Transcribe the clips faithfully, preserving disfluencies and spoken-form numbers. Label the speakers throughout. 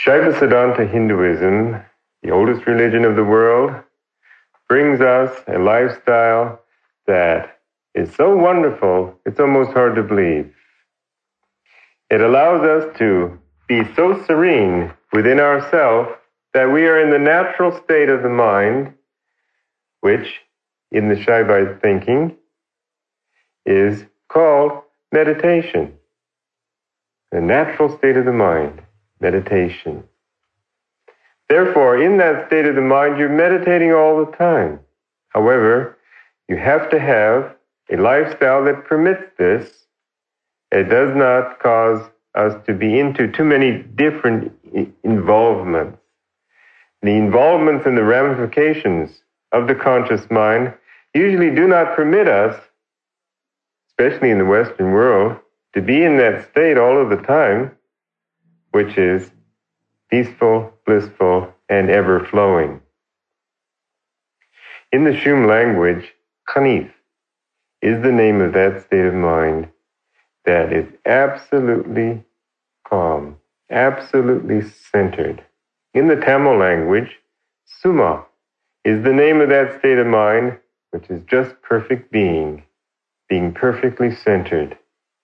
Speaker 1: Shaiva Siddhanta Hinduism, the oldest religion of the world, brings us a lifestyle that is so wonderful, it's almost hard to believe. It allows us to be so serene within ourselves that we are in the natural state of the mind, which in the Shaivite thinking is called meditation. The natural state of the mind, meditation. Therefore, in that state of the mind, you're meditating all the time. However, you have to have a lifestyle that permits this. It does not cause us to be into too many different involvements. The involvements and the ramifications of the conscious mind usually do not permit us, especially in the Western world, to be in that state all of the time, which is peaceful, blissful, and ever-flowing. In the Shum language, Khanif is the name of that state of mind that is absolutely calm, absolutely centered. In the Tamil language, Suma is the name of that state of mind, which is just perfect being, being perfectly centered.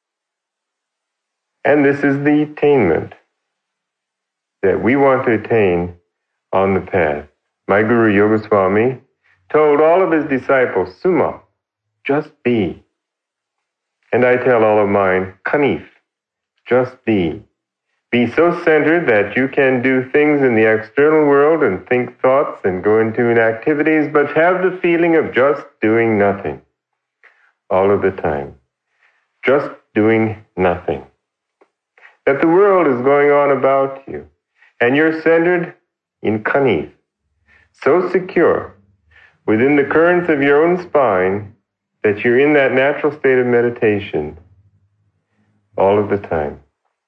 Speaker 1: And this is the attainment that we want to attain on the path. My Guru Yogaswami told all of his disciples, Suma, just be. And I tell all of mine, Khanif, just be. Be so centered that you can do things in the external world and think thoughts and go into activities, but have the feeling of just doing nothing all of the time. Just doing nothing. That the world is going on about you, and you're centered in Khanif, so secure within the currents of your own spine that you're in that natural state of meditation all of the time.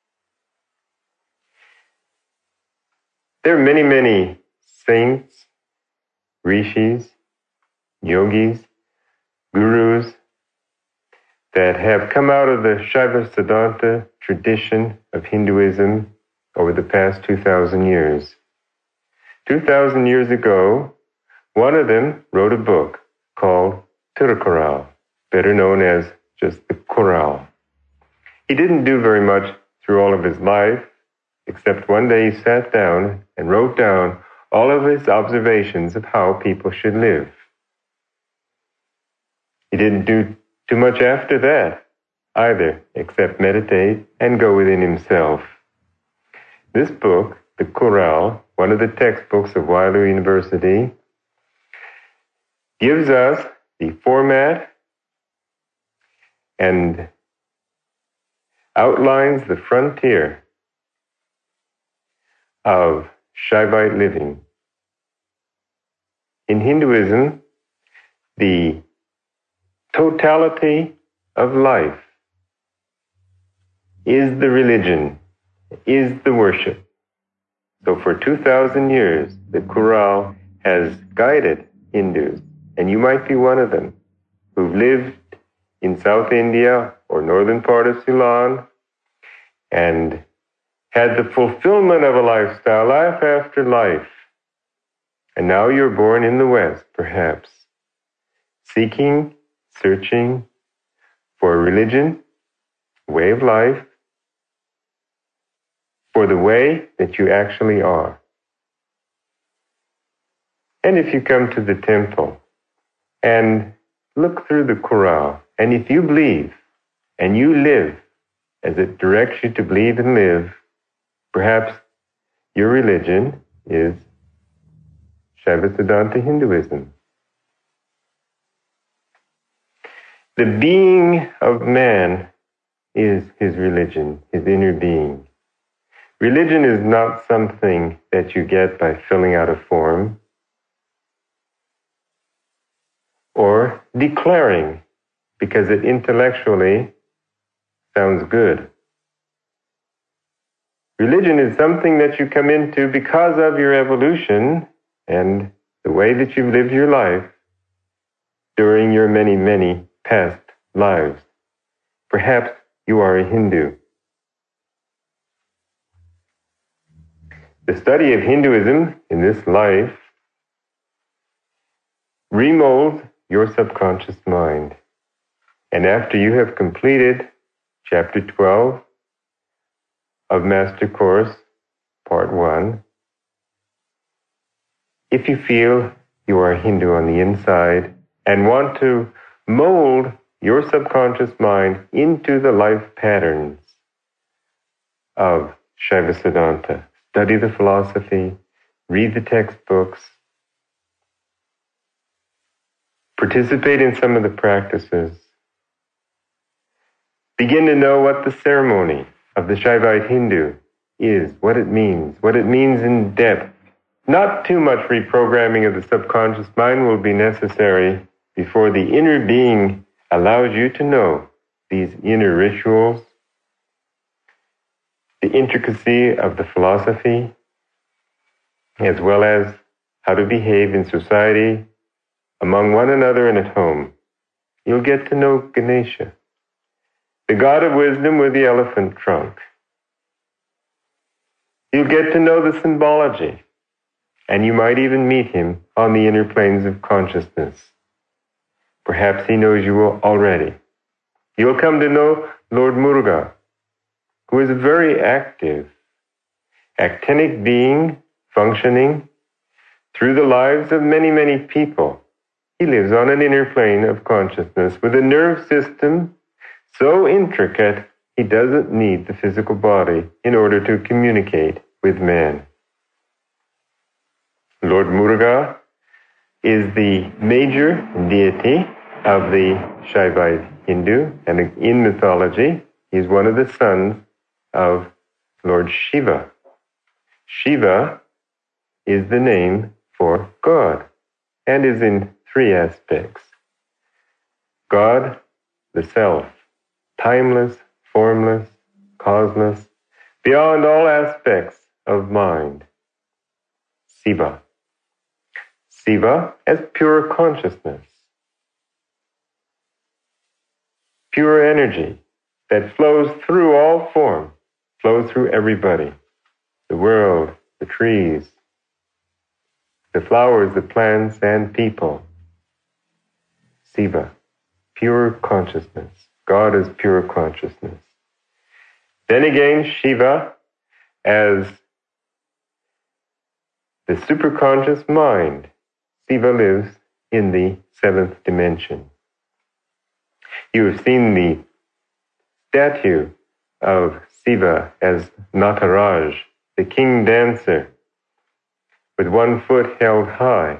Speaker 1: There are many, many saints, rishis, yogis, gurus that have come out of the Shaiva Siddhanta tradition of Hinduism over the past two thousand years. two thousand years ago, one of them wrote a book called Tirukkural, better known as just the Kural. He didn't do very much through all of his life, except one day he sat down and wrote down all of his observations of how people should live. He didn't do too much after that either, except meditate and go within himself. This book, the Kural, one of the textbooks of Wailu University, gives us the format and outlines the frontier of Shaivite living. In Hinduism, the totality of life is the religion, is the worship. So for two thousand years, the Kural has guided Hindus, and you might be one of them, who've lived in South India or northern part of Ceylon and had the fulfillment of a lifestyle, life after life. And now you're born in the West, perhaps, seeking, searching for a religion, way of life, for the way that you actually are. And if you come to the temple and look through the Kural, and if you believe and you live as it directs you to believe and live, perhaps your religion is Shaiva Siddhanta Hinduism. The being of man is his religion, his inner being. Religion is not something that you get by filling out a form or declaring because it intellectually sounds good. Religion is something that you come into because of your evolution and the way that you've lived your life during your many, many past lives. Perhaps you are a Hindu. The study of Hinduism in this life remolds your subconscious mind. And after you have completed chapter twelve of Master Course, part one, if you feel you are a Hindu on the inside and want to mold your subconscious mind into the life patterns of Shaiva Siddhanta, study the philosophy, read the textbooks, participate in some of the practices, begin to know what the ceremony of the Shaivite Hindu is, what it means, what it means in depth. Not too much reprogramming of the subconscious mind will be necessary before the inner being allows you to know these inner rituals, the intricacy of the philosophy, as well as how to behave in society, among one another and at home. You'll get to know Ganesha, the god of wisdom with the elephant trunk. You'll get to know the symbology, and you might even meet him on the inner planes of consciousness. Perhaps he knows you already. You'll come to know Lord Muruga, who is a very active, actinic being functioning through the lives of many, many people. He lives on an inner plane of consciousness with a nerve system so intricate he doesn't need the physical body in order to communicate with man. Lord Muruga is the major deity of the Shaivite Hindu, and in mythology, he's one of the sons of Lord Shiva. Shiva is the name for God, and is in three aspects. God, the self, timeless, formless, causeless, beyond all aspects of mind. Siva. Siva as pure consciousness, pure energy that flows through all form, flows through everybody, the world, the trees, the flowers, the plants, and people. Siva, pure consciousness. God is pure consciousness. Then again, Shiva as the superconscious mind. Shiva lives in the seventh dimension. You have seen the statue of Shiva as Nataraj, the king dancer, with one foot held high,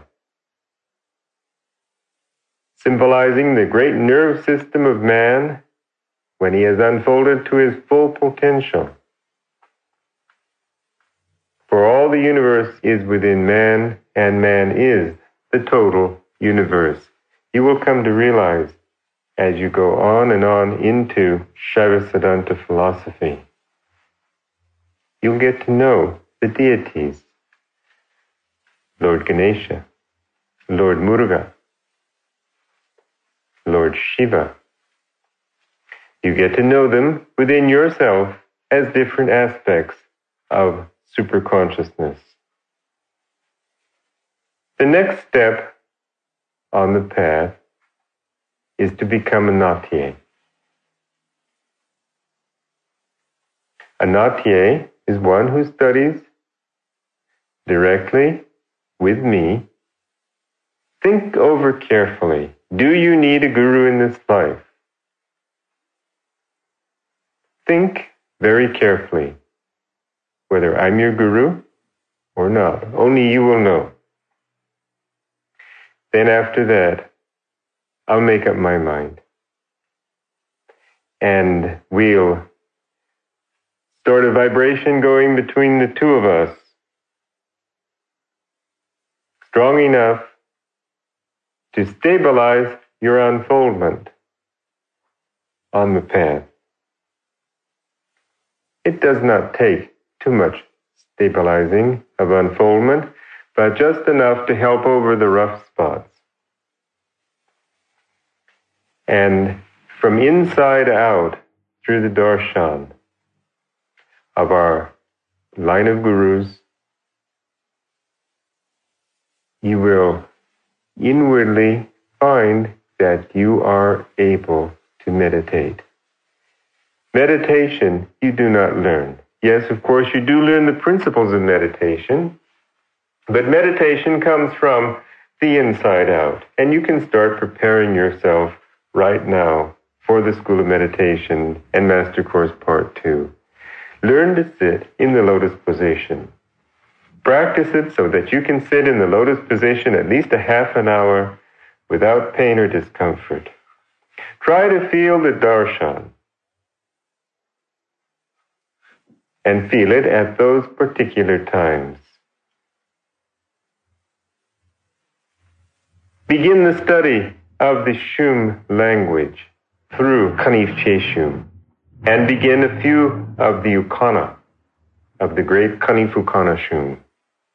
Speaker 1: symbolizing the great nerve system of man when he has unfolded to his full potential. For all the universe is within man, and man is the total universe. You will come to realize as you go on and on into Shaiva Siddhanta philosophy. You'll get to know the deities. Lord Ganesha, Lord Muruga, Lord Shiva. You get to know them within yourself as different aspects of superconsciousness. The next step on the path is to become a natya. A natya is one who studies directly with me. Think over carefully. Do you need a guru in this life? Think very carefully whether I'm your guru or not. Only you will know. Then after that, I'll make up my mind. And we'll start a vibration going between the two of us, strong enough to stabilize your unfoldment on the path. It does not take too much stabilizing of unfoldment, but just enough to help over the rough spots. And from inside out, through the darshan of our line of gurus, you will inwardly find that you are able to meditate. Meditation, you do not learn. Yes, of course, you do learn the principles of meditation, but meditation comes from the inside out, and you can start preparing yourself right now for the School of Meditation and Master Course Part two. Learn to sit in the lotus position. Practice it so that you can sit in the lotus position at least a half an hour without pain or discomfort. Try to feel the darshan and feel it at those particular times. Begin the study of the Shum language through Kanif Cheshum, and begin a few of the Ukana, of the great Kanif Ukana Shum.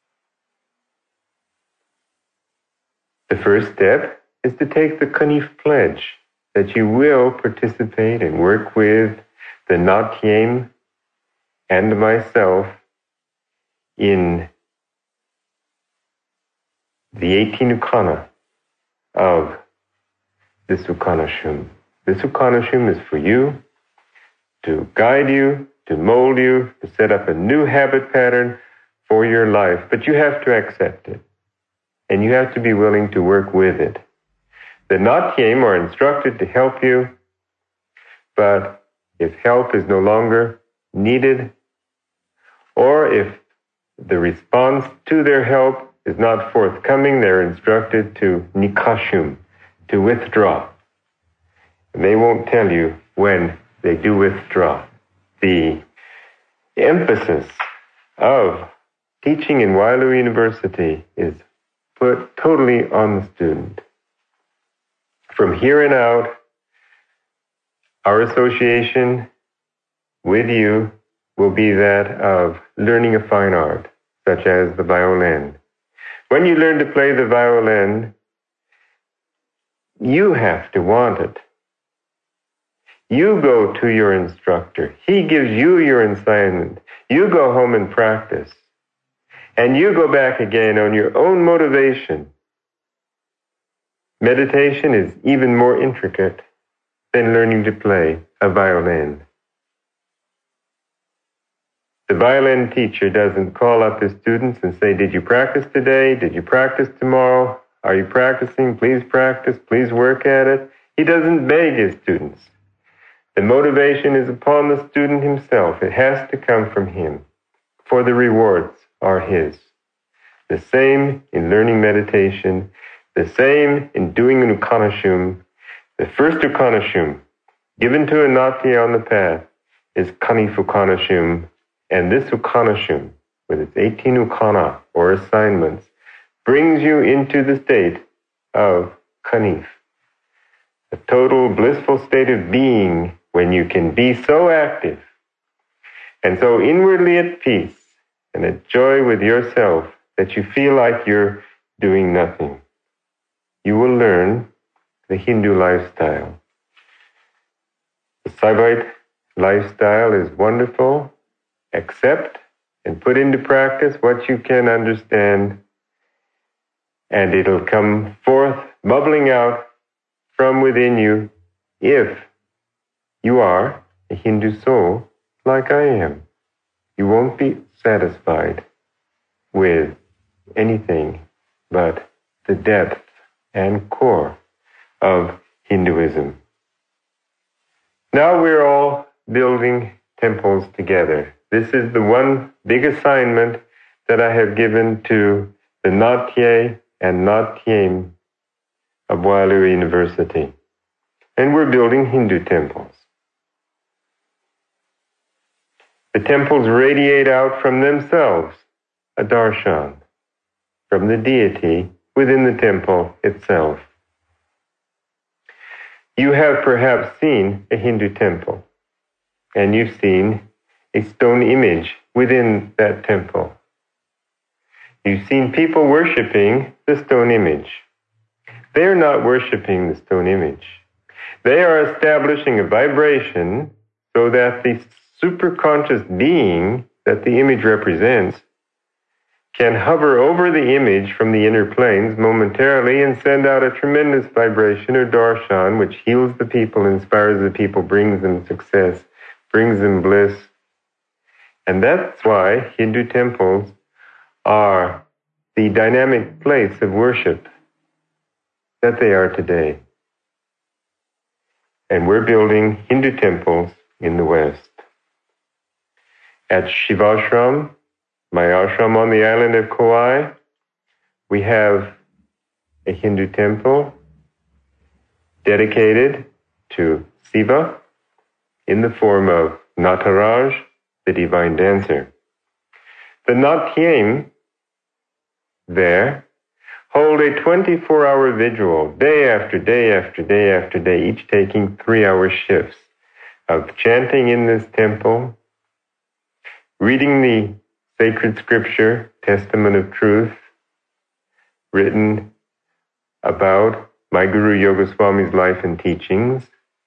Speaker 1: The first step is to take the Kanif pledge that you will participate and work with the Natyem and myself in the eighteen Ukana of this Ukana Shum. This Ukana Shum is for you, to guide you, to mold you, to set up a new habit pattern for your life. But you have to accept it, and you have to be willing to work with it. The Natyem are instructed to help you, but if help is no longer needed, or if the response to their help is not forthcoming, they're instructed to nikashum, to withdraw. And they won't tell you when they do withdraw. The emphasis of teaching in Wailu University is put totally on the student. From here on out, our association with you will be that of learning a fine art, such as the violin. When you learn to play the violin, you have to want it. You go to your instructor. He gives you your assignment. You go home and practice. And you go back again on your own motivation. Meditation is even more intricate than learning to play a violin. The violin teacher doesn't call up his students and say, did you practice today? Did you practice tomorrow? Are you practicing? Please practice. Please work at it. He doesn't beg his students. The motivation is upon the student himself. It has to come from him, for the rewards are his. The same in learning meditation, the same in doing an Ukanashum. The first Ukanashum, given to a Natya on the path, is Kanif Ukanashum. And this Ukanashum, with its eighteen Ukana, or assignments, brings you into the state of Kanif, a total blissful state of being when you can be so active and so inwardly at peace and at joy with yourself that you feel like you're doing nothing. You will learn the Hindu lifestyle. The Saivite lifestyle is wonderful. Accept and put into practice what you can understand, and it'll come forth, bubbling out from within you, if you are a Hindu soul like I am. You won't be satisfied with anything but the depth and core of Hinduism. Now we're all building temples together. This is the one big assignment that I have given to the Natye and Natyem of Wailu University. And we're building Hindu temples. The temples radiate out from themselves a darshan, from the deity within the temple itself. You have perhaps seen a Hindu temple, and you've seen a stone image within that temple. You've seen people worshiping the stone image. They are not worshiping the stone image. They are establishing a vibration so that the superconscious being that the image represents can hover over the image from the inner planes momentarily and send out a tremendous vibration or darshan, which heals the people, inspires the people, brings them success, brings them bliss. And that's why Hindu temples are the dynamic place of worship that they are today. And we're building Hindu temples in the West. At Shivashram, my ashram on the island of Kauai, we have a Hindu temple dedicated to Shiva in the form of Nataraj, the divine dancer. The Natyam there hold a twenty-four hour vigil, day after day after day after day, each taking three-hour shifts of chanting in this temple, reading the sacred scripture, Testament of Truth, written about my Guru Yoga Swami's life and teachings,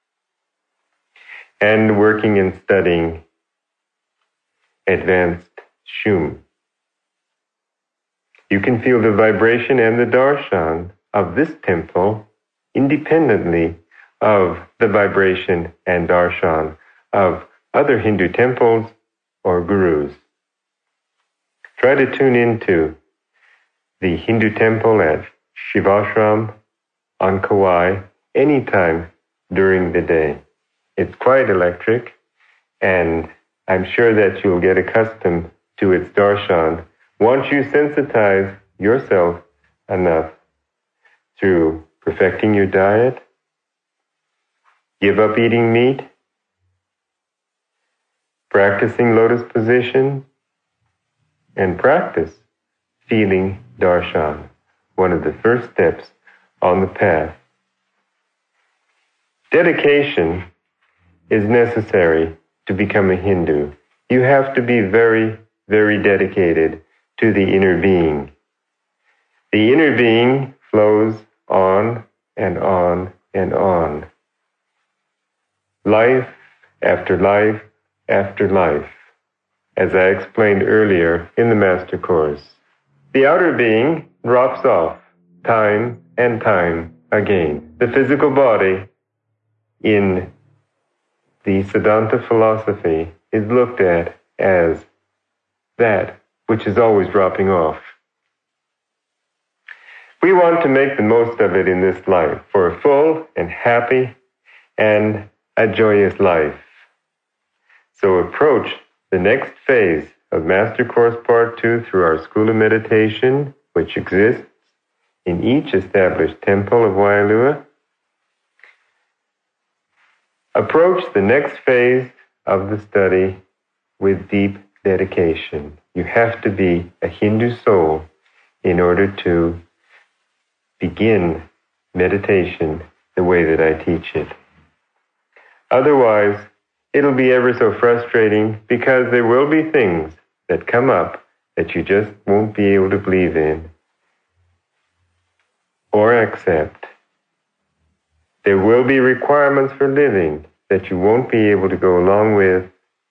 Speaker 1: and working and studying advanced Shum. You can feel the vibration and the darshan of this temple independently of the vibration and darshan of other Hindu temples or gurus. Try to tune into the Hindu temple at Shivashram on Kauai anytime during the day. It's quite electric, and I'm sure that you'll get accustomed to its darshan once you sensitize yourself enough through perfecting your diet, give up eating meat, practicing lotus position, and practice feeling darshan, one of the first steps on the path. Dedication is necessary to become a Hindu. You have to be very, very dedicated to the inner being. The inner being flows on and on and on. Life after life after life, as I explained earlier in the Master Course. The outer being drops off time and time again. The physical body in the Siddhanta philosophy is looked at as that which is always dropping off. We want to make the most of it in this life for a full and happy and a joyous life. So approach the next phase of Master Course Part two through our School of Meditation, which exists in each established temple of Waialua. Approach the next phase of the study with deep dedication. You have to be a Hindu soul in order to begin meditation the way that I teach it. Otherwise, it'll be ever so frustrating because there will be things that come up that you just won't be able to believe in or accept. There will be requirements for living that you won't be able to go along with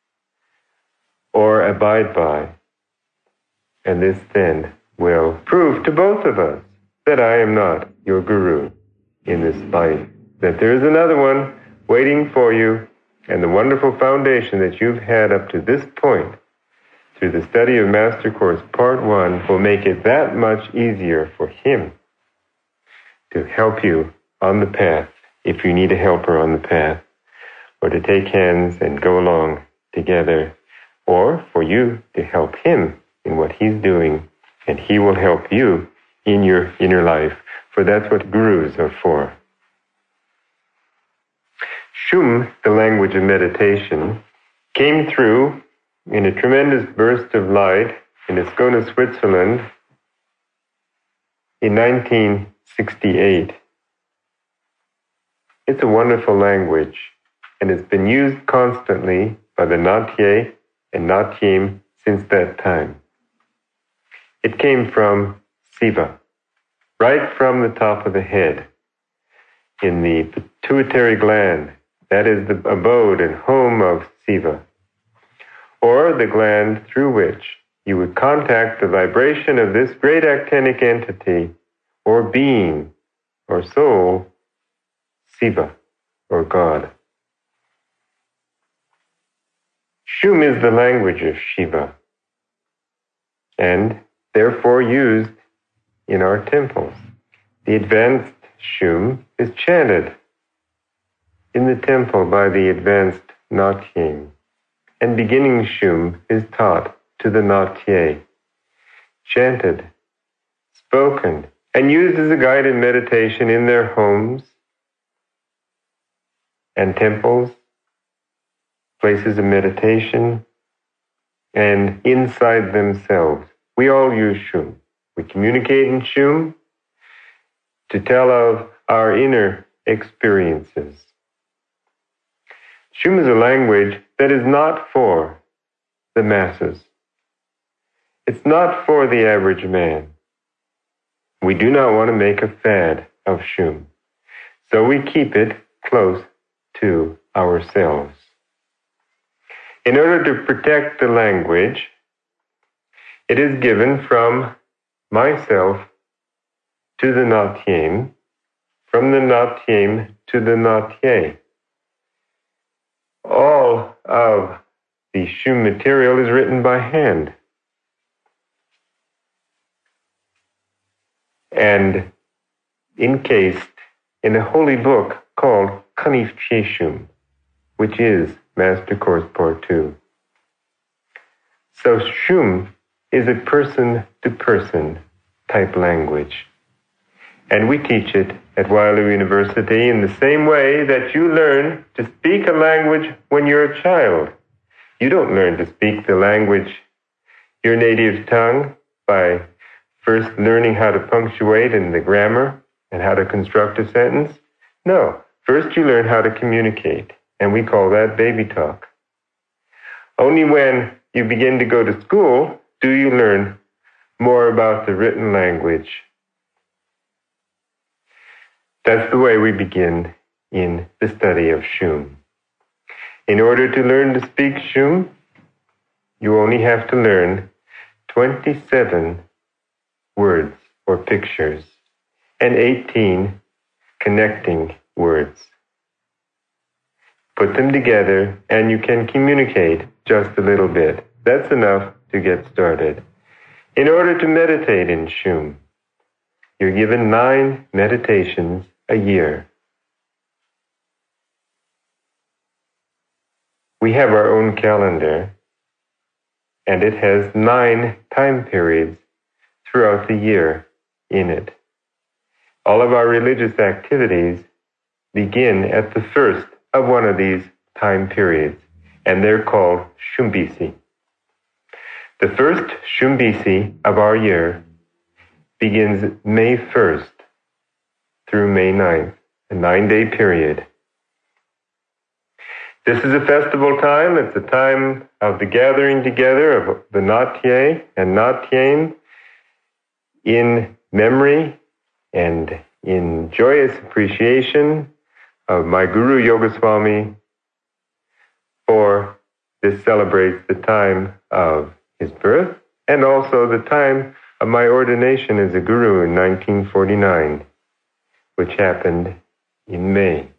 Speaker 1: or abide by. And this then will prove to both of us that I am not your guru in this life, that there is another one waiting for you, and the wonderful foundation that you've had up to this point through the study of Master Course Part one will make it that much easier for him to help you on the path if you need a helper on the path, or to take hands and go along together, or for you to help him in what he's doing, and he will help you in your inner life, for that's what gurus are for. Shum, the language of meditation, came through in a tremendous burst of light in Ascona, Switzerland in nineteen sixty-eight. It's a wonderful language, and it's been used constantly by the Natye and Natyam since that time. It came from Shiva, right from the top of the head, in the pituitary gland. That is the abode and home of Shiva, or the gland through which you would contact the vibration of this great actinic entity or being or soul, Shiva or God. Shum is the language of Shiva and therefore used in our temples. The advanced Shum is chanted in the temple by the advanced Natye, and beginning Shum is taught to the Natye, chanted, spoken, and used as a guided meditation in their homes and temples, places of meditation, and inside themselves. We all use Shum. We communicate in Shum to tell of our inner experiences. Shum is a language that is not for the masses. It's not for the average man. We do not want to make a fad of Shum, so we keep it close to ourselves. In order to protect the language, it is given from myself to the Natye, from the Natye to the Natye. All of the Shum material is written by hand and encased in a holy book called Kanif Cheshum, which is Master Course Part two. So Shum is a person-to-person type language. And we teach it at Wailu University in the same way that you learn to speak a language when you're a child. You don't learn to speak the language, your native tongue, by first learning how to punctuate and the grammar and how to construct a sentence. No, first you learn how to communicate, and we call that baby talk. Only when you begin to go to school do you learn more about the written language. That's the way we begin in the study of Shum. In order to learn to speak Shum, you only have to learn twenty-seven words or pictures and eighteen connecting words. Put them together and you can communicate just a little bit. That's enough to get started. In order to meditate in Shum, you're given nine meditations a year. We have our own calendar, and it has nine time periods throughout the year in it. All of our religious activities begin at the first of one of these time periods, and they're called Shumbisi. The first Shumbisi of our year begins May first through May ninth, a nine-day period. This is a festival time. It's a time of the gathering together of the Natye and Natyen in memory and in joyous appreciation of my Guru Yogaswami, for this celebrates the time of his birth and also the time of my ordination as a guru in nineteen forty-nine, which happened in May.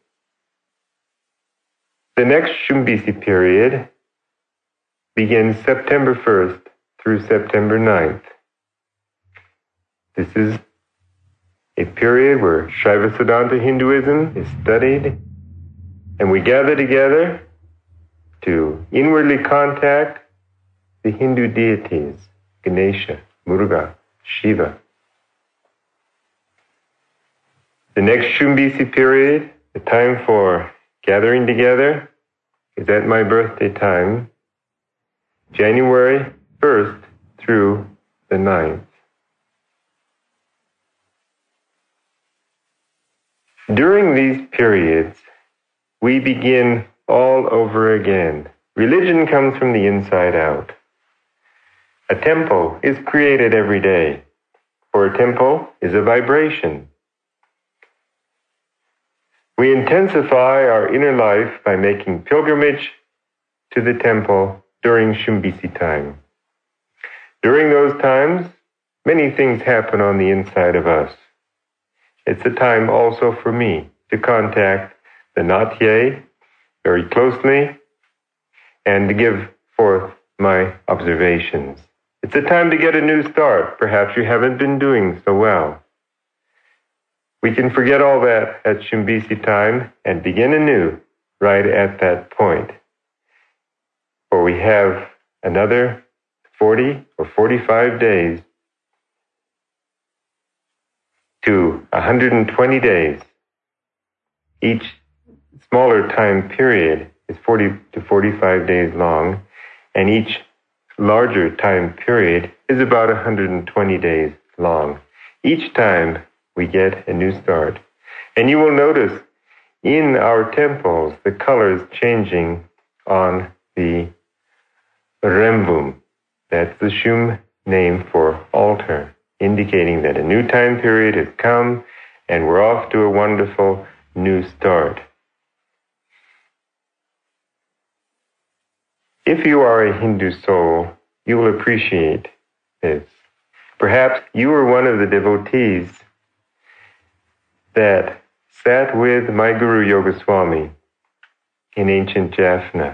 Speaker 1: The next Shumbisi period begins September first through September ninth. This is a period where Shaiva Siddhanta Hinduism is studied, and we gather together to inwardly contact the Hindu deities, Ganesha, Muruga, Shiva. The next Shumbisi period, the time for gathering together, is at my birthday time, January first through the ninth. During these periods, we begin all over again. Religion comes from the inside out. A temple is created every day, for a temple is a vibration. We intensify our inner life by making pilgrimage to the temple during Shumbisi time. During those times, many things happen on the inside of us. It's a time also for me to contact the Natye very closely and to give forth my observations. It's a time to get a new start. Perhaps you haven't been doing so well. We can forget all that at Shambhisi time and begin anew right at that point. For we have another forty or forty-five days to one hundred twenty days. Each smaller time period is forty to forty-five days long, and each larger time period is about one hundred twenty days long. Each time we get a new start. And you will notice in our temples the colors changing on the Rembum. That's the Shum name for altar, indicating that a new time period has come and we're off to a wonderful new start. If you are a Hindu soul, you will appreciate this. Perhaps you were one of the devotees that sat with my Guru Yogaswami in ancient Jaffna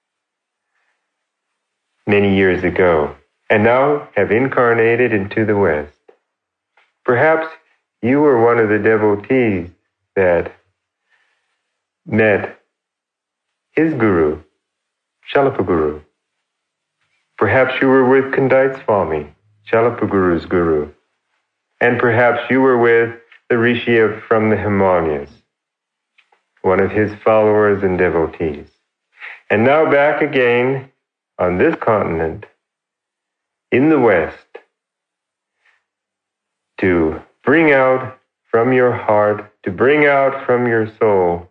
Speaker 1: many years ago, and now have incarnated into the West. Perhaps you were one of the devotees that met his Guru, Shalapaguru. Perhaps you were with Kandait Swami, Shalapaguru's Guru. And perhaps you were with the Rishi of, from the Himalayas, one of his followers and devotees. And now back again on this continent, in the West, to bring out from your heart, to bring out from your soul,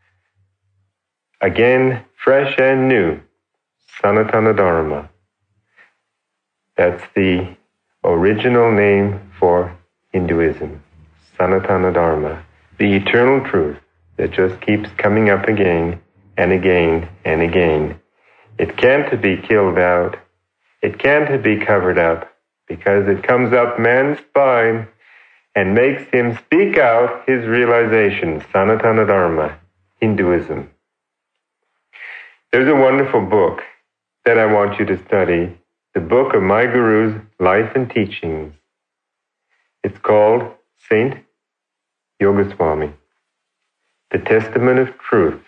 Speaker 1: again, fresh and new, Sanatana Dharma. That's the original name for Hinduism, Sanatana Dharma, the eternal truth that just keeps coming up again and again and again. It can't be killed out. It can't be covered up, because it comes up man's spine and makes him speak out his realization, Sanatana Dharma, Hinduism. There's a wonderful book that I want you to study, the book of my Guru's life and teachings. It's called Saint Yogaswami, The Testament of Truth.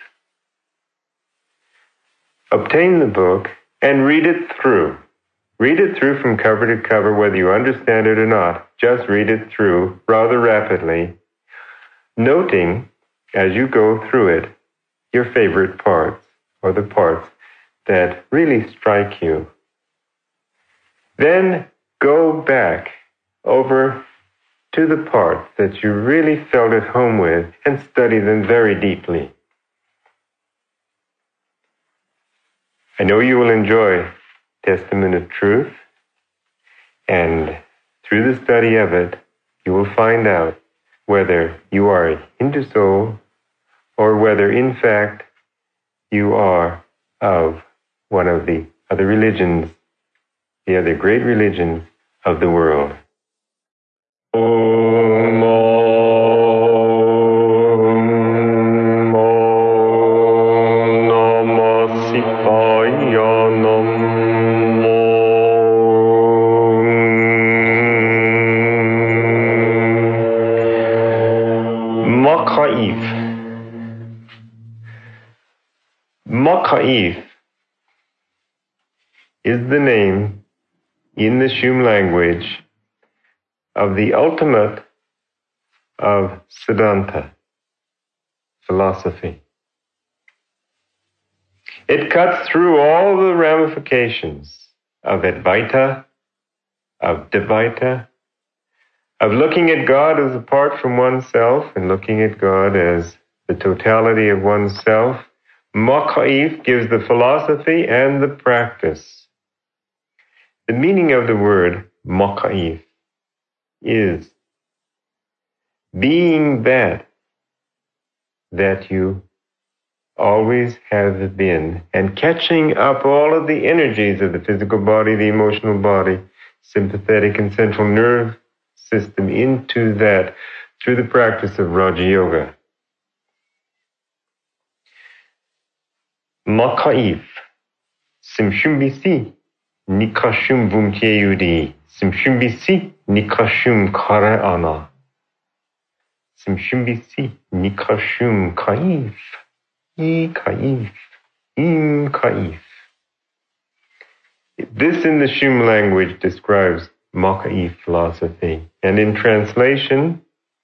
Speaker 1: Obtain the book and read it through. Read it through from cover to cover, whether you understand it or not. Just read it through rather rapidly, noting as you go through it your favorite parts or the parts that really strike you. Then go back over to the parts that you really felt at home with and study them very deeply. I know you will enjoy Testament of Truth, and through the study of it, you will find out whether you are a Hindu soul or whether, in fact, you are of one of the other religions, the other great religions of the world. Om, Om, Om Namah Shivaya Namo. Makaif. Makaif is the name in the Shum language of the ultimate of Siddhanta, philosophy. It cuts through all the ramifications of Advaita, of Dvaita, of looking at God as apart from oneself and looking at God as the totality of oneself. Makaif gives the philosophy and the practice. The meaning of the word Makaif is being that that you always have been, and catching up all of the energies of the physical body, the emotional body, sympathetic and central nerve system into that through the practice of Raja Yoga. Makaif, simshumbisi, nikashum vumkeyudi, simshumbisi, nikashum kare ana. Simshumbisi, nikashum kaif, i kaif, im kaif. This in the Shum language describes Makaif philosophy. And in translation,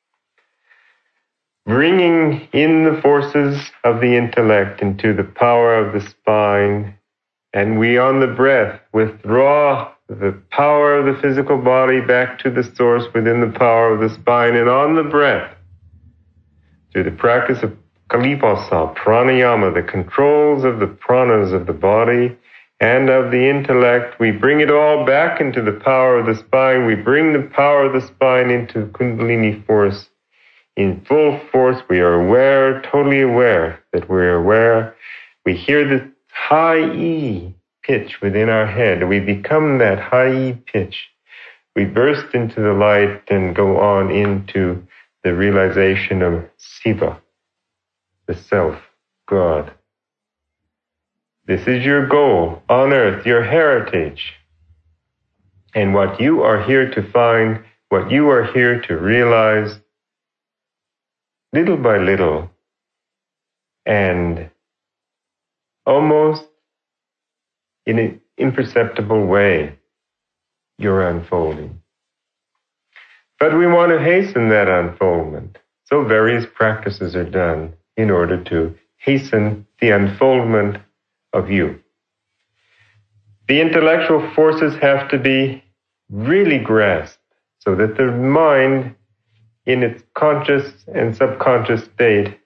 Speaker 1: bringing in the forces of the intellect into the power of the spine, and we on the breath withdraw the power of the physical body back to the source within the power of the spine, and on the breath, through the practice of Kalipasa, pranayama, the controls of the pranas of the body and of the intellect, we bring it all back into the power of the spine. We bring the power of the spine into Kundalini force. In full force, we are aware, totally aware that we're aware. We hear the high E pitch within our head. We become that high E pitch. We burst into the light and go on into the realization of Siva, the self, God. This is your goal on earth, your heritage. And what you are here to find, what you are here to realize, little by little, and almost in an imperceptible way, you're unfolding. But we want to hasten that unfoldment. So various practices are done in order to hasten the unfoldment of you. The intellectual forces have to be really grasped so that the mind in its conscious and subconscious state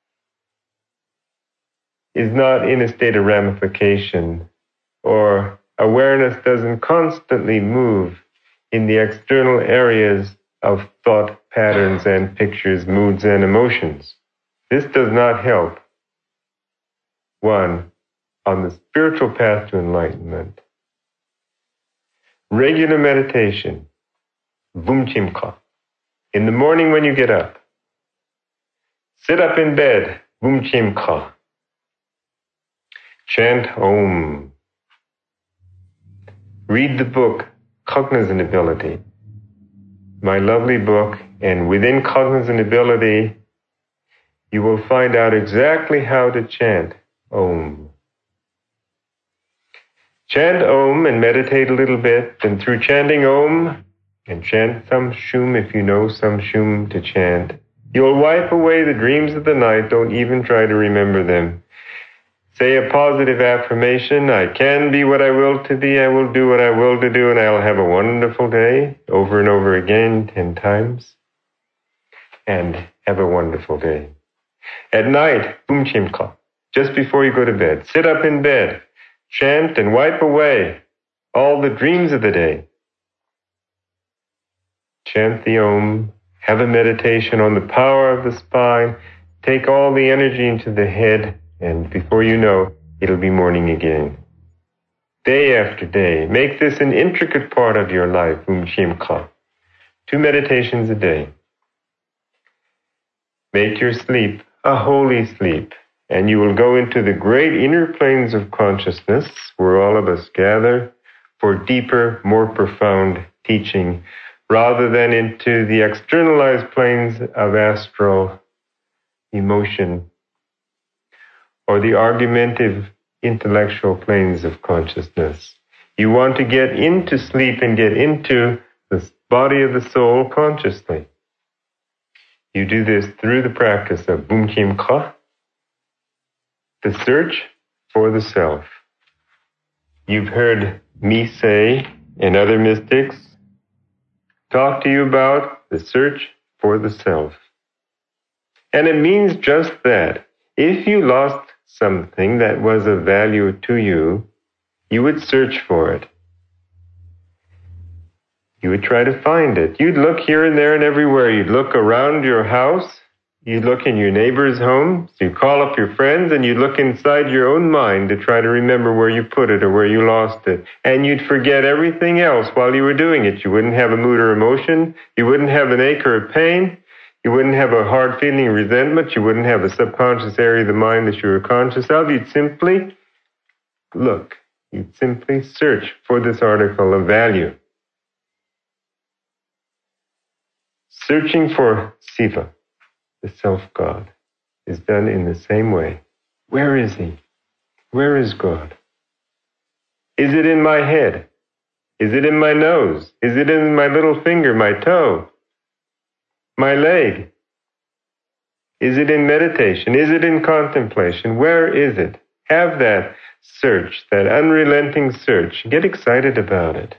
Speaker 1: is not in a state of ramification, or awareness doesn't constantly move in the external areas of thought patterns and pictures, moods and emotions. This does not help one on the spiritual path to enlightenment. Regular meditation, vumchimka. In the morning when you get up, sit up in bed, vumchimka. Chant Om. Read the book, Cognizant Ability, my lovely book, and within Cognizant Ability, you will find out exactly how to chant Om. Chant Om and meditate a little bit, and through chanting Om, and chant some Shum if you know some Shum to chant, you'll wipe away the dreams of the night. Don't even try to remember them. Say a positive affirmation. I can be what I will to be. I will do what I will to do, and I'll have a wonderful day, over and over again, ten times. And have a wonderful day. At night, Bumchimka, just before you go to bed, sit up in bed, chant and wipe away all the dreams of the day. Chant the Om, have a meditation on the power of the spine, take all the energy into the head, and before you know, it'll be morning again. Day after day, make this an intricate part of your life, Umshimka. Two meditations a day. Make your sleep a holy sleep, and you will go into the great inner planes of consciousness, where all of us gather for deeper, more profound teaching, rather than into the externalized planes of astral emotion, or the argumentative intellectual planes of consciousness. You want to get into sleep and get into the body of the soul consciously. You do this through the practice of Bumchimka, the search for the self. You've heard me say, and other mystics talk to you about the search for the self. And it means just that. If you lost something that was of value to you, you would search for it. You would try to find it. You'd look here and there and everywhere. You'd look around your house. You look in your neighbor's home, so you call up your friends, and you look inside your own mind to try to remember where you put it or where you lost it. And you'd forget everything else while you were doing it. You wouldn't have a mood or emotion. You wouldn't have an ache or a pain. You wouldn't have a hard feeling of resentment. You wouldn't have a subconscious area of the mind that you were conscious of. You'd simply look. You'd simply search for this article of value. Searching for Siva, the self-God, is done in the same way. Where is he? Where is God? Is it in my head? Is it in my nose? Is it in my little finger, my toe, my leg? Is it in meditation? Is it in contemplation? Where is it? Have that search, that unrelenting search. Get excited about it.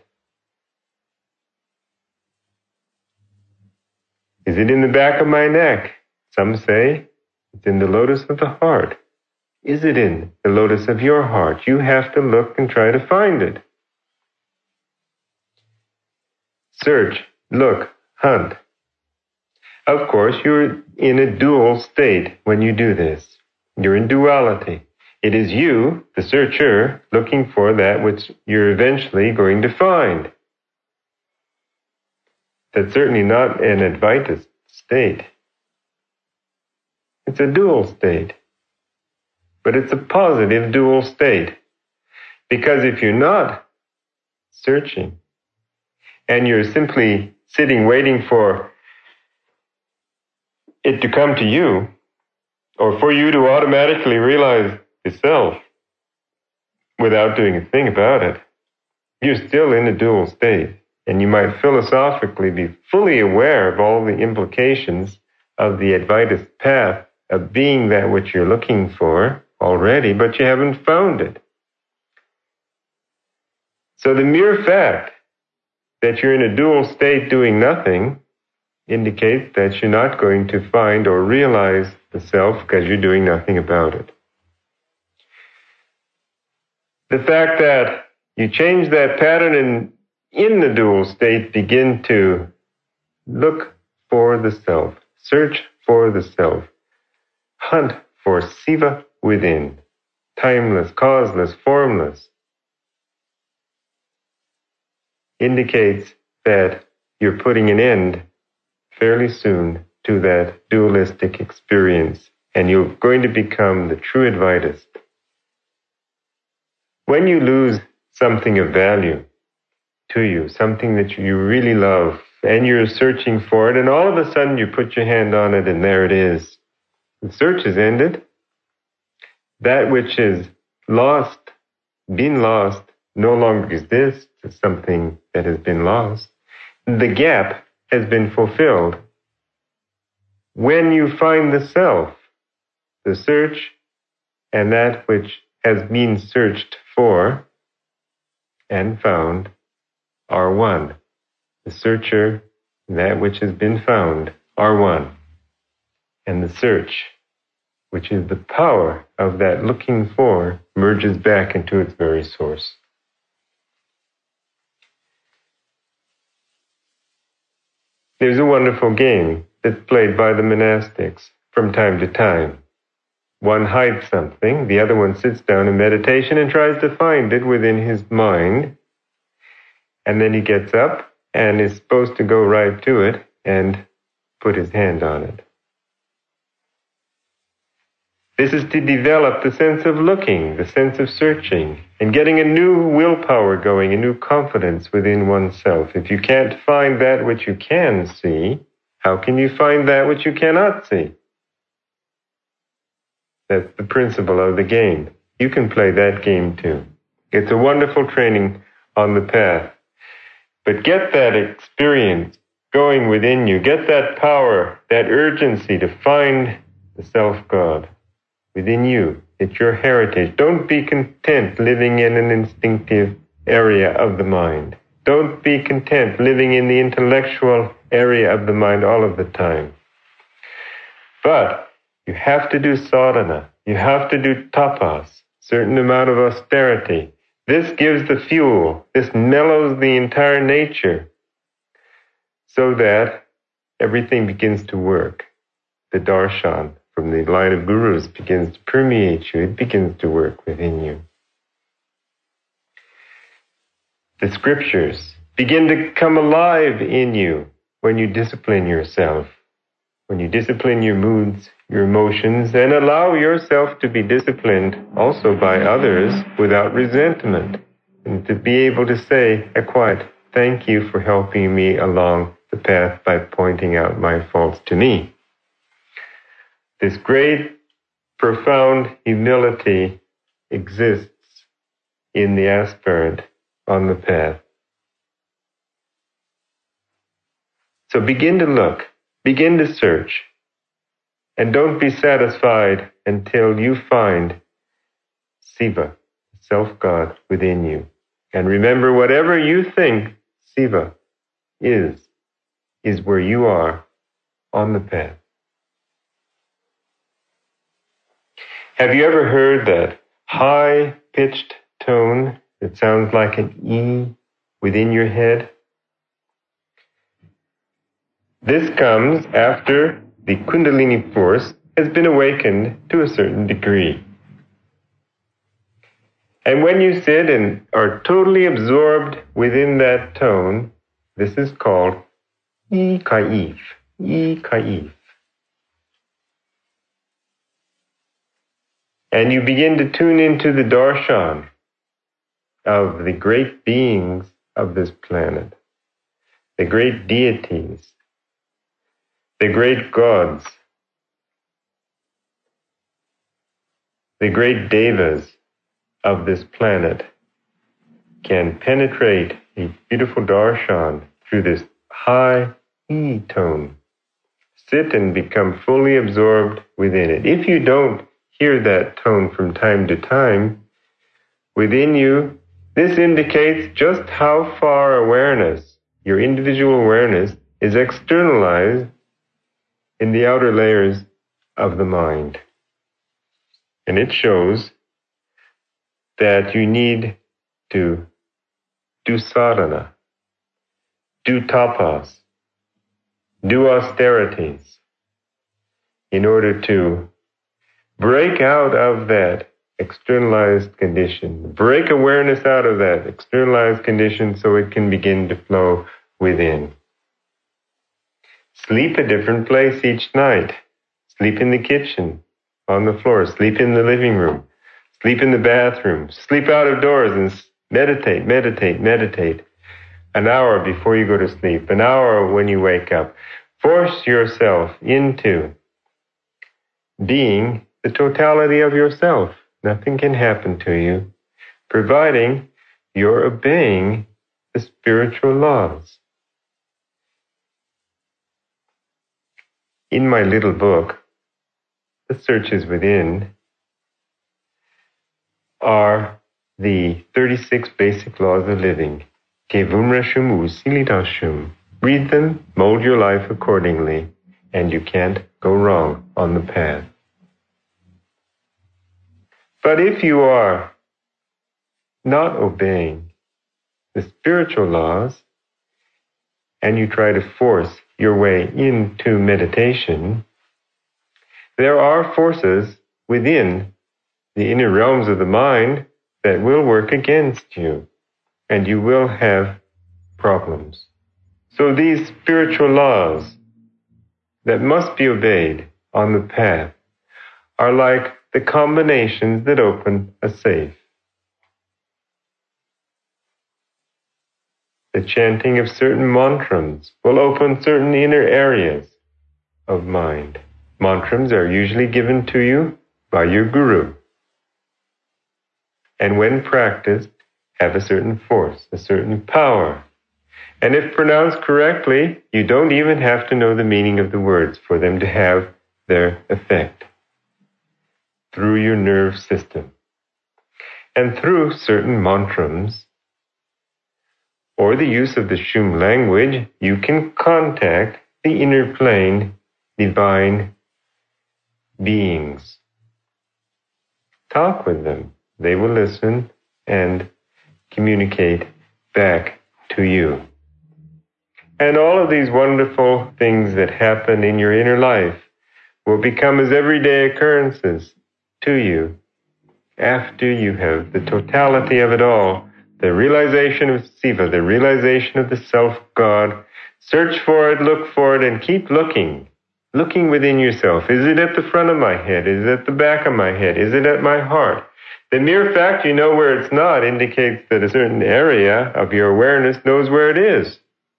Speaker 1: Is it in the back of my neck? Some say it's in the lotus of the heart. Is it in the lotus of your heart? You have to look and try to find it. Search, look, hunt. Of course, you're in a dual state when you do this. You're in duality. It is you, the searcher, looking for that which you're eventually going to find. That's certainly not an Advaitist state. It's a dual state. But it's a positive dual state. Because if you're not searching, and you're simply sitting waiting for it to come to you, or for you to automatically realize the self without doing a thing about it, you're still in a dual state. And you might philosophically be fully aware of all the implications of the Advaitist path of being that which you're looking for already, but you haven't found it. So the mere fact that you're in a dual state doing nothing indicates that you're not going to find or realize the self because you're doing nothing about it. The fact that you change that pattern and in the dual state begin to look for the self, search for the self, hunt for Siva within, timeless, causeless, formless, indicates that you're putting an end fairly soon to that dualistic experience, and you're going to become the true Advaitist. When you lose something of value to you, something that you really love, and you're searching for it, and all of a sudden you put your hand on it, and there it is. The search is ended. That which is lost, been lost, no longer exists as something that has been lost. The gap has been fulfilled. When you find the self, the search and that which has been searched for and found are one. The searcher and that which has been found are one. And the search, which is the power of that looking for, merges back into its very source. There's a wonderful game that's played by the monastics from time to time. One hides something, the other one sits down in meditation and tries to find it within his mind, and then he gets up and is supposed to go right to it and put his hand on it. This is to develop the sense of looking, the sense of searching, and getting a new willpower going, a new confidence within oneself. If you can't find that which you can see, how can you find that which you cannot see? That's the principle of the game. You can play that game too. It's a wonderful training on the path. But get that experience going within you. Get that power, that urgency to find the self-God within you. It's your heritage. Don't be content living in an instinctive area of the mind. Don't be content living in the intellectual area of the mind all of the time. But you have to do sadhana. You have to do tapas, certain amount of austerity. This gives the fuel. This mellows the entire nature so that everything begins to work. the darshan from the line of gurus begins to permeate you. It begins to work within you. The scriptures begin to come alive in you when you discipline yourself, when you discipline your moods, your emotions, and allow yourself to be disciplined also by others without resentment, and to be able to say a quiet thank you for helping me along the path by pointing out my faults to me. This great, profound humility exists in the aspirant on the path. So begin to look, begin to search, and don't be satisfied until you find Siva, self-God, within you. And remember, whatever you think Siva is, is where you are on the path. Have you ever heard that high-pitched tone that sounds like an E within your head? This comes after the Kundalini force has been awakened to a certain degree. And when you sit and are totally absorbed within that tone, this is called E-Kaif, E-Kaif. And you begin to tune into the darshan of the great beings of this planet, the great deities, the great gods, the great devas of this planet can penetrate a beautiful darshan through this high E tone. Sit and become fully absorbed within it. If you don't hear that tone from time to time within you, this indicates just how far awareness, your individual awareness, is externalized in the outer layers of the mind. And it shows that you need to do sadhana, do tapas, do austerities in order to break out of that externalized condition, break awareness out of that externalized condition so it can begin to flow within. Sleep a different place each night. Sleep in the kitchen, on the floor, sleep in the living room, sleep in the bathroom, sleep out of doors and meditate, meditate, meditate. An hour before you go to sleep, an hour when you wake up. Force yourself into being the totality of yourself. Nothing can happen to you, providing you're obeying the spiritual laws. In my little book, The Searches Within, are the thirty-six basic laws of living. Kevumrashum usilitashum. Read them, mold your life accordingly, and you can't go wrong on the path. But if you are not obeying the spiritual laws, and you try to force your way into meditation, there are forces within the inner realms of the mind that will work against you, and you will have problems. So these spiritual laws that must be obeyed on the path are like the combinations that open a safe. The chanting of certain mantras will open certain inner areas of mind. Mantras are usually given to you by your guru, and when practiced, have a certain force, a certain power. And if pronounced correctly, you don't even have to know the meaning of the words for them to have their effect through your nerve system. And through certain mantras, or the use of the Shum language, you can contact the inner plane divine beings. Talk with them. They will listen and communicate back to you. And all of these wonderful things that happen in your inner life will become as everyday occurrences to you after you have the totality of it all, the realization of Siva, the realization of the self-God. Search for it, look for it, and keep looking. Looking within yourself. Is it at the front of my head? Is it at the back of my head? Is it at my heart? The mere fact you know where it's not indicates that a certain area of your awareness knows where it is.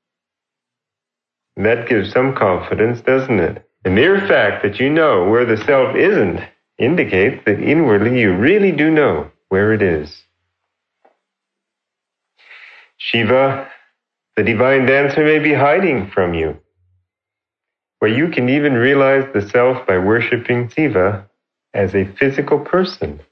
Speaker 1: And that gives some confidence, doesn't it? The mere fact that you know where the self isn't indicates that inwardly you really do know where it is. Shiva, the divine dancer, may be hiding from you, where you can even realize the self by worshiping Siva as a physical person.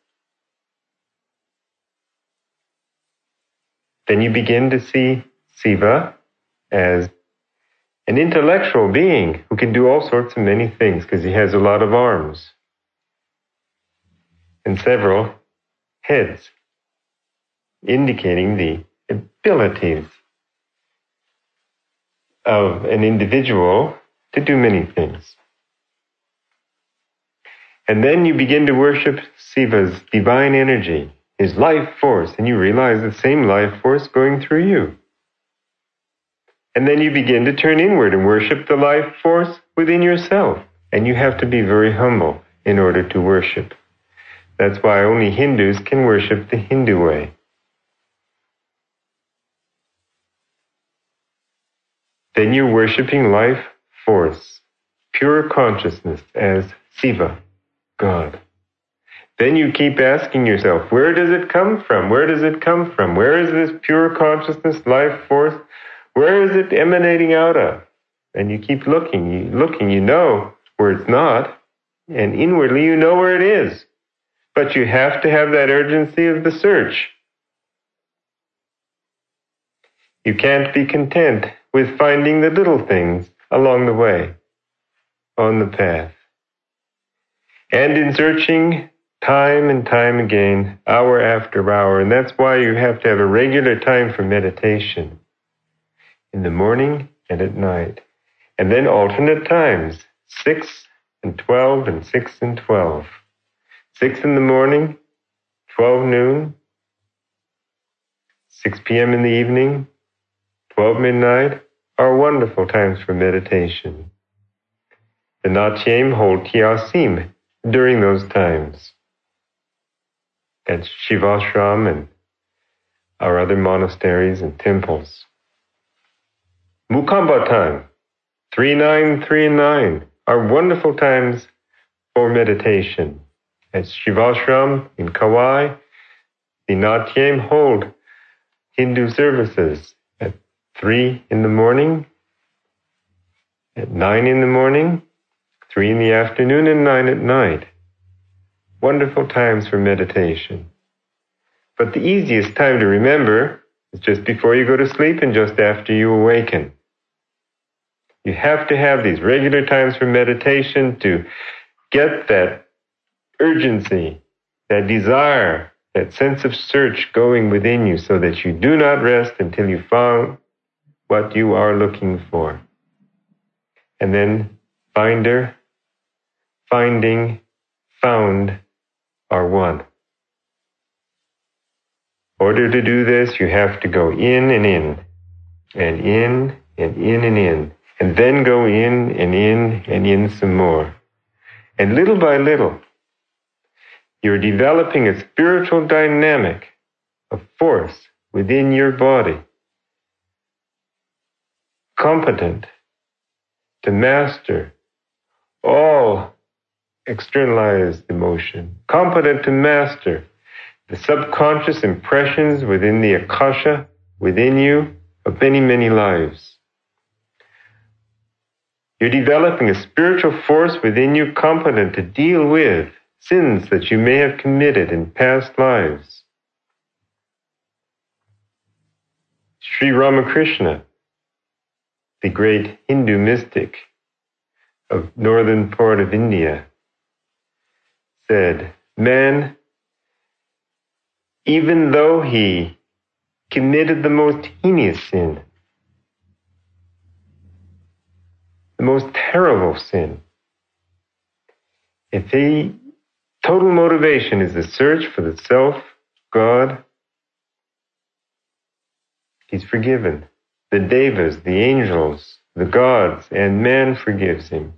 Speaker 1: Then you begin to see Siva as an intellectual being who can do all sorts of many things because he has a lot of arms and several heads, indicating the abilities of an individual to do many things. And then you begin to worship Siva's divine energy, his life force, and you realize the same life force going through you. And then you begin to turn inward and worship the life force within yourself. And you have to be very humble in order to worship. That's why only Hindus can worship the Hindu way. Then you're worshiping life force, pure consciousness as Siva, God. Then you keep asking yourself, where does it come from? Where does it come from? Where is this pure consciousness, life force? Where is it emanating out of? And you keep looking, you looking, you know where it's not, and inwardly you know where it is. But you have to have that urgency of the search. You can't be content with finding the little things along the way, on the path. And in searching time and time again, hour after hour, and that's why you have to have a regular time for meditation, in the morning and at night. And then alternate times, six and twelve and six and twelve. Six in the morning, twelve noon, six p.m. in the evening, twelve midnight are wonderful times for meditation. The Natyem hold Tyasim during those times. That's Shivashram and our other monasteries and temples. Mukamba time, three, nine, three, and nine are wonderful times for meditation. At Shivashram in Kauai, the Natyem hold Hindu services at three in the morning, at nine in the morning, three in the afternoon, and nine at night. Wonderful times for meditation. But the easiest time to remember is just before you go to sleep and just after you awaken. You have to have these regular times for meditation to get that urgency, that desire, that sense of search going within you so that you do not rest until you found what you are looking for. And then finder, finding, found are one. In order to do this, you have to go in and in, and in and in and in, and then go in and in and in some more. And little by little, you're developing a spiritual dynamic, a force within your body, competent to master all externalized emotion, competent to master the subconscious impressions within the akasha, within you, of many, many lives. You're developing a spiritual force within you competent to deal with sins that you may have committed in past lives. Sri Ramakrishna, the great Hindu mystic of northern part of India, said, man, even though he committed the most heinous sin, the most terrible sin, If the total motivation is the search for the self, God, he's forgiven. The devas, the angels, the gods, and man forgives him.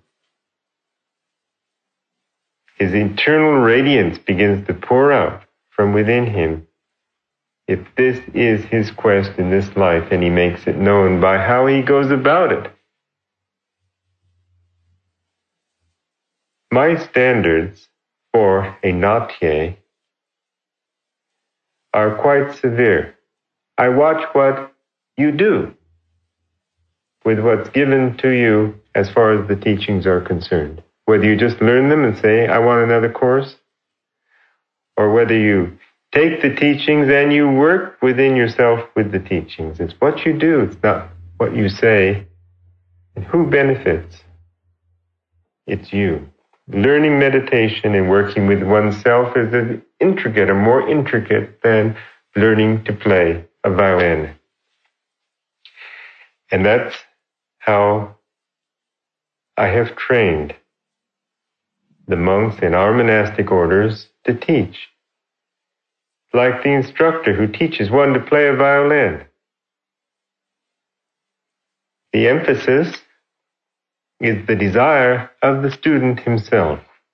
Speaker 1: His eternal radiance begins to pour out from within him if this is his quest in this life, and he makes it known by how he goes about it. My standards for a natye are quite severe. I watch what you do with what's given to you as far as the teachings are concerned. Whether you just learn them and say, I want another course, or whether you take the teachings and you work within yourself with the teachings. It's what you do, it's not what you say. And who benefits? It's you. Learning meditation and working with oneself is as intricate or more intricate than learning to play a violin. And that's how I have trained the monks in our monastic orders to teach. Like the instructor who teaches one to play a violin. The emphasis is the desire of the student himself.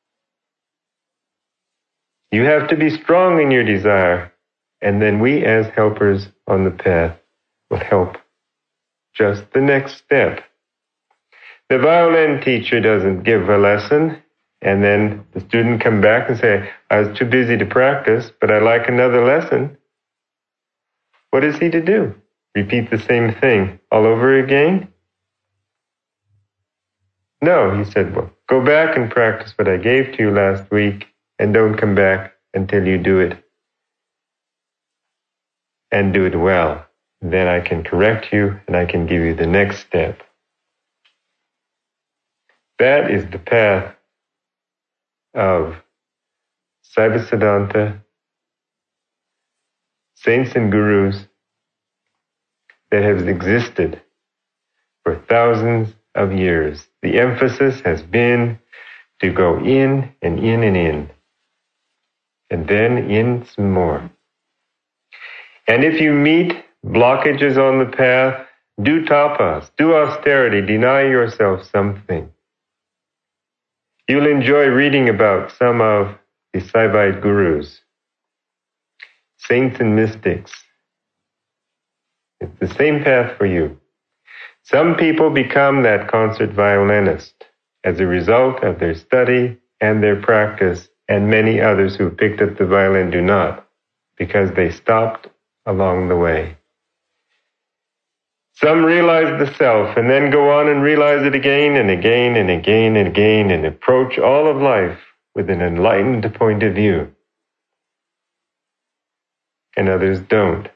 Speaker 1: You have to be strong in your desire, and then we as helpers on the path will help just the next step. The violin teacher doesn't give a lesson, and then the student come back and say, I was too busy to practice, but I'd like another lesson. What is he to do? Repeat the same thing all over again? No, he said, well, go back and practice what I gave to you last week, and don't come back until you do it. And do it well. Then I can correct you, and I can give you the next step. That is the path of Saivasiddhanta, saints and gurus that have existed for thousands of years. The emphasis has been to go in and in and in, and then in some more. And if you meet blockages on the path, do tapas, do austerity, deny yourself something. You'll enjoy reading about some of the Saivite gurus, saints and mystics. It's the same path for you. Some people become that concert violinist as a result of their study and their practice, and many others who picked up the violin do not, because they stopped along the way. Some realize the self and then go on and realize it again and again and again and again and approach all of life with an enlightened point of view. And others don't.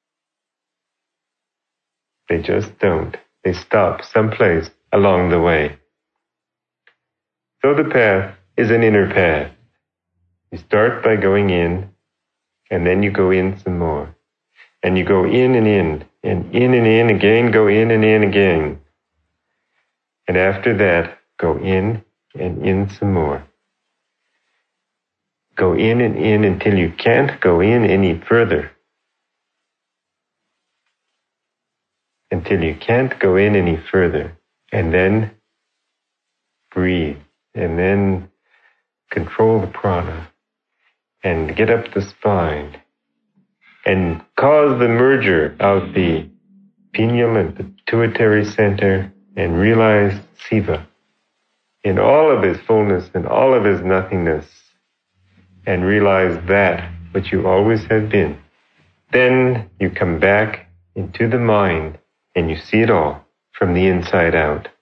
Speaker 1: They just don't. They stop someplace along the way. So the path is an inner path. You start by going in, and then you go in some more. And you go in and in, and in and in again, go in and in again. And after that, go in and in some more. Go in and in until you can't go in any further. Until you can't go in any further. And then breathe. And then control the prana. And get up the spine. And cause the merger of the pineal and pituitary center, and realize Siva in all of his fullness and all of his nothingness, and realize that which you always have been. Then you come back into the mind and you see it all from the inside out.